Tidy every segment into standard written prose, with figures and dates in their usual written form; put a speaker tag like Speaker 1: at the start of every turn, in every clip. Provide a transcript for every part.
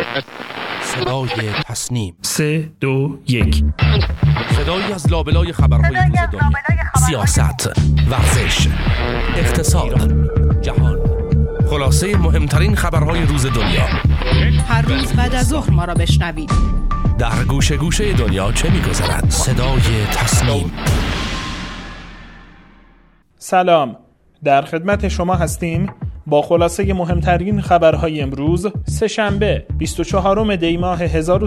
Speaker 1: صدای تصنیم
Speaker 2: 3 2 1
Speaker 1: صدایی از لابلای خبرهای روز دنیا، سیاست، ورزش، اقتصاد، جهان، خلاصه مهمترین خبرهای روز دنیا.
Speaker 3: هر روز بعد از ظهر ما را بشنوید.
Speaker 1: در گوشه گوشه دنیا چه می‌گذرد؟ صدای تصنیم.
Speaker 4: سلام، در خدمت شما هستیم با خلاصه مهمترین خبرهای امروز سه‌شنبه 24 دی ماه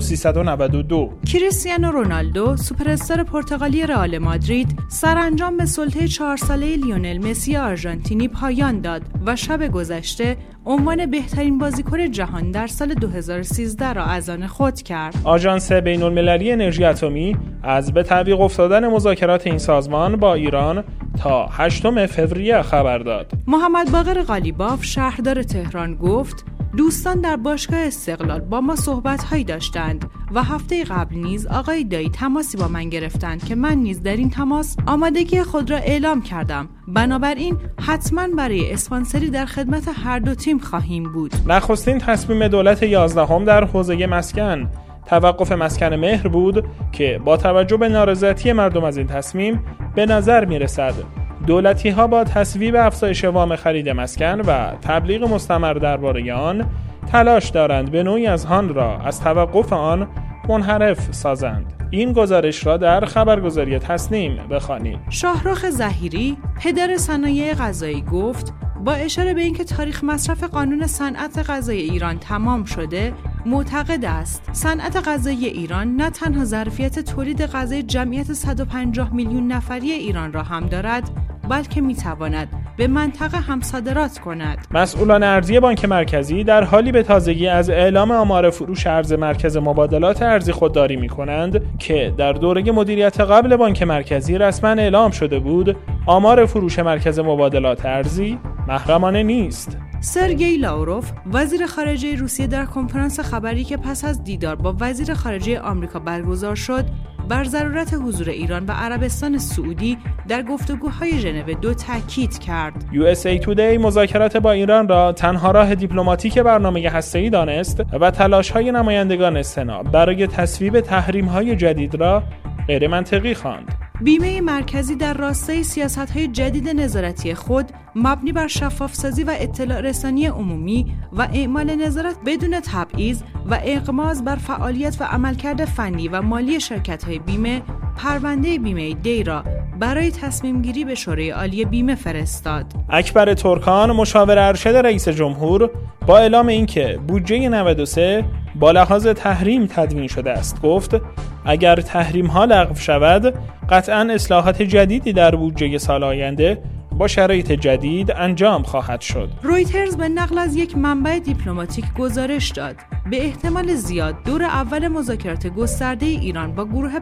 Speaker 4: 1392.
Speaker 3: کریستیانو رونالدو، سوپراستار پرتغالی رئال مادرید، سرانجام به سلطه 4 ساله لیونل مسی آرژانتینی پایان داد و شب گذشته عنوان بهترین بازیکن جهان در سال 2013 را از آن خود کرد.
Speaker 4: آژانس بین‌المللی انرژی اتمی از به تعویق افتادن مذاکرات این سازمان با ایران تا 8 فوریه خبر داد.
Speaker 3: محمد باقر قالیباف، شهردار تهران، گفت دوستان در باشگاه استقلال با ما صحبت‌هایی داشتند و هفته قبل نیز آقای دایی تماسی با من گرفتند که من نیز در این تماس آمادگی خود را اعلام کردم. بنابراین حتما برای اسپانسری در خدمت هر دو تیم خواهیم بود.
Speaker 4: نخستین تصمیم دولت 11 در حوزه مسکن توقف مسکن مهر بود که با توجه به نارضایتی مردم از این تصمیم به نظر می‌رسد دولتی‌ها با تصویب افزایش وام خرید مسکن و تبلیغ مستمر درباره آن تلاش دارند به نوعی از آن را از توقف آن منحرف سازند. این گزارش را در خبرگزاری تصنیم بخوانید.
Speaker 3: شاهرخ ظهیری، پدر صنایع غذایی، گفت با اشاره به اینکه تاریخ مصرف قانون صنعت غذایی ایران تمام شده، معتقد است صنعت غذایی ایران نه تنها ظرفیت تولید غذای جمعیت 150 میلیون نفری ایران را هم دارد، بلکه میتواند به منطقه هم صادرات کند.
Speaker 4: مسئولان ارزی بانک مرکزی در حالی به تازگی از اعلام آمار فروش ارز مرکز مبادلات ارزی خودداری می‌کنند که در دوره مدیریت قبل بانک مرکزی رسما اعلام شده بود آمار فروش مرکز مبادلات ارزی محرمانه نیست.
Speaker 3: سرگئی لاوروف، وزیر خارجه روسیه، در کنفرانس خبری که پس از دیدار با وزیر خارجه آمریکا برگزار شد، بر ضرورت حضور ایران و عربستان سعودی در گفتگوهای ژنو 2 تاکید کرد.
Speaker 4: USA Today مذاکرات با ایران را تنها راه دیپلماتیک برنامه هسته‌ای دانست و تلاش‌های نمایندگان سنا برای تصویب تحریم‌های جدید را غیر منطقی خواند.
Speaker 3: بیمه مرکزی در راستای سیاست‌های جدید نظارتی خود مبنی بر شفاف‌سازی و اطلاع رسانی عمومی و اعمال نظارت بدون تبعیض و اغماض بر فعالیت و عملکرد فنی و مالی شرکت‌های بیمه، پرونده بیمه دی را برای تصمیم گیری به شورای عالی بیمه فرستاد. اکبر ترکان، مشاور ارشد رئیس جمهور، با اعلام اینکه بودجه 93 با لحاظ تحریم تدوین شده است، گفت اگر تحریم ها لغو شود قطعاً اصلاحات جدیدی در بودجه سال آینده با شرایط جدید انجام خواهد شد. رویترز به نقل از یک منبع دیپلماتیک گزارش داد به احتمال زیاد دور اول مذاکرات گسترده ایران با گروه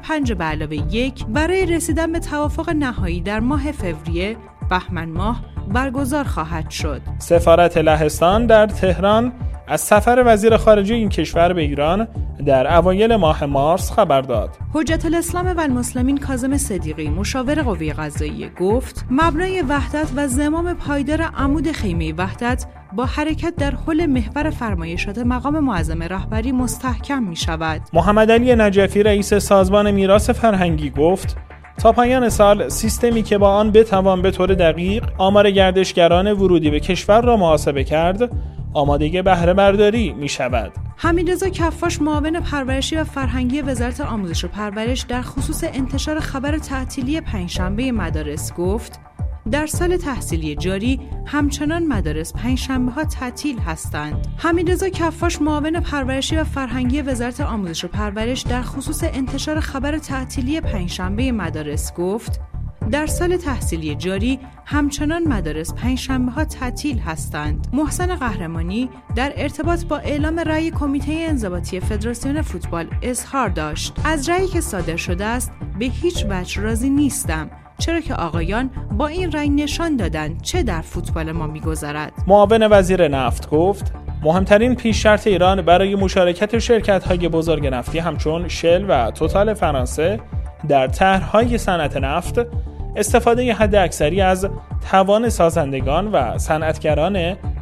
Speaker 3: 5+1 برای رسیدن به توافق نهایی در ماه فوریه بهمن ماه برگزار خواهد شد. سفارت لهستان در تهران از سفر وزیر خارجه این کشور به ایران در اوایل ماه مارس خبر داد. حجت الاسلام و المسلمین کاظم صدیقی، مشاور قوه قضاییه، گفت مبنای وحدت و زمام پایدار عمود خیمه وحدت با حرکت در حول محور فرمایشات مقام معظم رهبری مستحکم می شود. محمد علی نجفی، رئیس سازمان میراث فرهنگی، گفت تا پایان سال سیستمی که با آن بتوان به طور دقیق آمار گردشگران ورودی به کشور را محاسبه کرد آماده بهره برداری می شود. حمیدرضا کفاش، معاون پرورشی و فرهنگی وزارت آموزش و پرورش، در خصوص انتشار خبر تعطیلی پنجشنبه مدارس گفت در سال تحصیلی جاری همچنان مدارس پنجشنبه‌ها تعطیل هستند. حمیدرضا کفاش، معاون پرورشی و فرهنگی وزارت آموزش و پرورش، در خصوص انتشار خبر تعطیلی پنجشنبه مدارس گفت در سال تحصیلی جاری همچنان مدارس پنجشنبه‌ها تعطیل هستند. محسن قهرمانی در ارتباط با اعلام رأی کمیته انضباطی فدراسیون فوتبال اظهار داشت از رأیی که صادر شده است به هیچ وجه راضی نیستم، چرا که آقایان با این رأی نشان دادند چه در فوتبال ما می‌گذرد. معاون وزیر نفت گفت مهمترین پیش شرط ایران برای مشارکت شرکت‌های بزرگ نفتی همچون شل و توتال فرانسه در طرح‌های صنعت نفت استفاده حداکثری از توان سازندگان و صنعتگران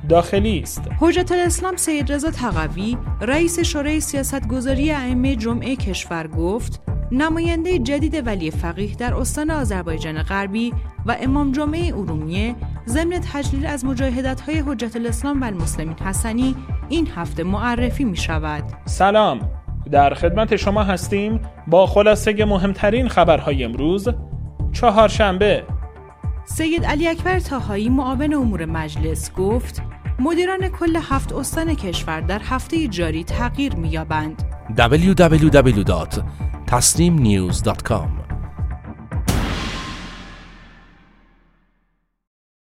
Speaker 4: داخلی است.
Speaker 3: حجت الاسلام سید رضا تقوی رئیس شورای سیاستگذاری ائمه جمعه کشور گفت نماینده جدید ولی فقیه در استان آذربایجان غربی و امام جمعه ارومیه ضمن تجلیل از مجاهدت‌های حجت الاسلام و المسلمین حسنی این هفته معرفی می شود.
Speaker 4: سلام، در خدمت شما هستیم با خلاصه مهمترین خبرهای امروز چهارشنبه.
Speaker 3: سید علی اکبر طاهایی معاون امور مجلس گفت مدیران کل 7 استان کشور در هفته جاری تغییر می‌یابند.
Speaker 1: www.tasnimnews.com